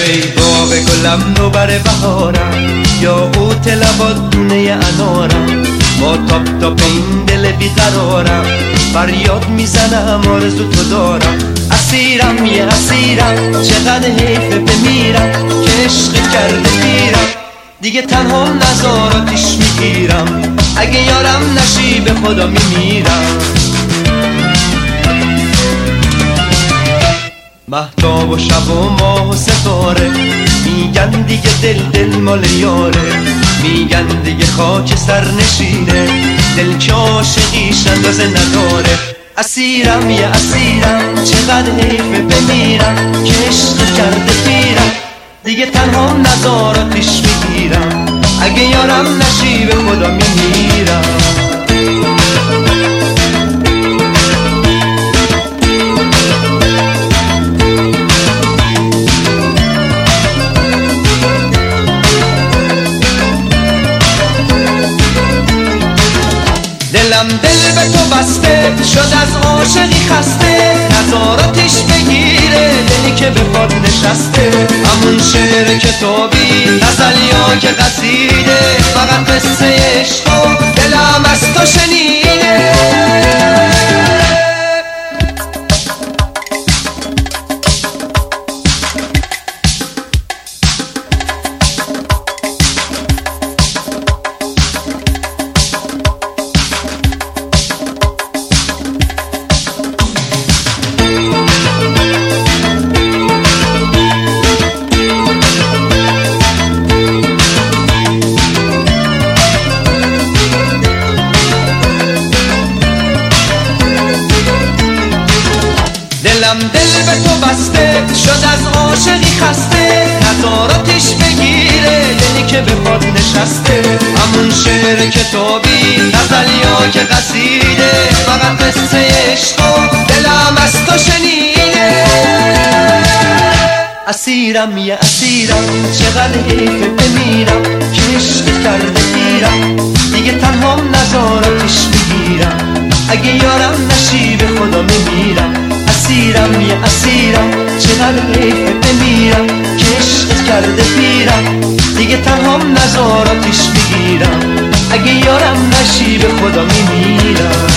ای باغ گلم نوبر بهارم، یا قوت لبات دونه انارم، با تاپ تاپ این دل بیقرارم فریاد میزنم آرزو تو دارم. اسیرم یه اسیرم، چقدر حیفه بمیرم که عشق کرده پیرم، دیگه تنها نزاراتیش میگیرم، اگه یارم نشی به خدا میمیرم. مهتاب و شب و ماه و ستاره میگن دیگه دل مال یاره، میگن دیگه خاک سر نشینه، دل که عاشقیش اندازه نداره. اسیرم یه اسیرم، چقدر حیفه بمیرم که عشق کرده پیرم، دیگه تنها نزاراتیش میگیرم، اگه یارم نشی به خدا میمیرم. دلم دل به تو بسته شد از عاشقی خسته، نظاراتش بگیره دلی که به پاد نشسته. همون شعر کتابی غزلیا که قصیده، فقط قصه عشق و دلم از تو شنیده. دلم دل به تو بسته شد از عاشقی خسته، نظاراتش بگیره دلی که به پاد نشسته. همون شعر کتابی غزلیا که قصیده، فقط قصه عشق و دلم از تو شنیده. اسیرم یه اسیرم، چقدر حیفه بمیرم که عشق کرده پیرم، دیگه تنها نظاراتش میگیرم، اگه یارم نشی به خدا میمیرم. اسیرم یه اسیرم، چقدر حیفه بمیرم که عشق کرده پیرم، دیگه تنها نظاراتش میگیرم، اگه یارم نشی به خدا میمیرم.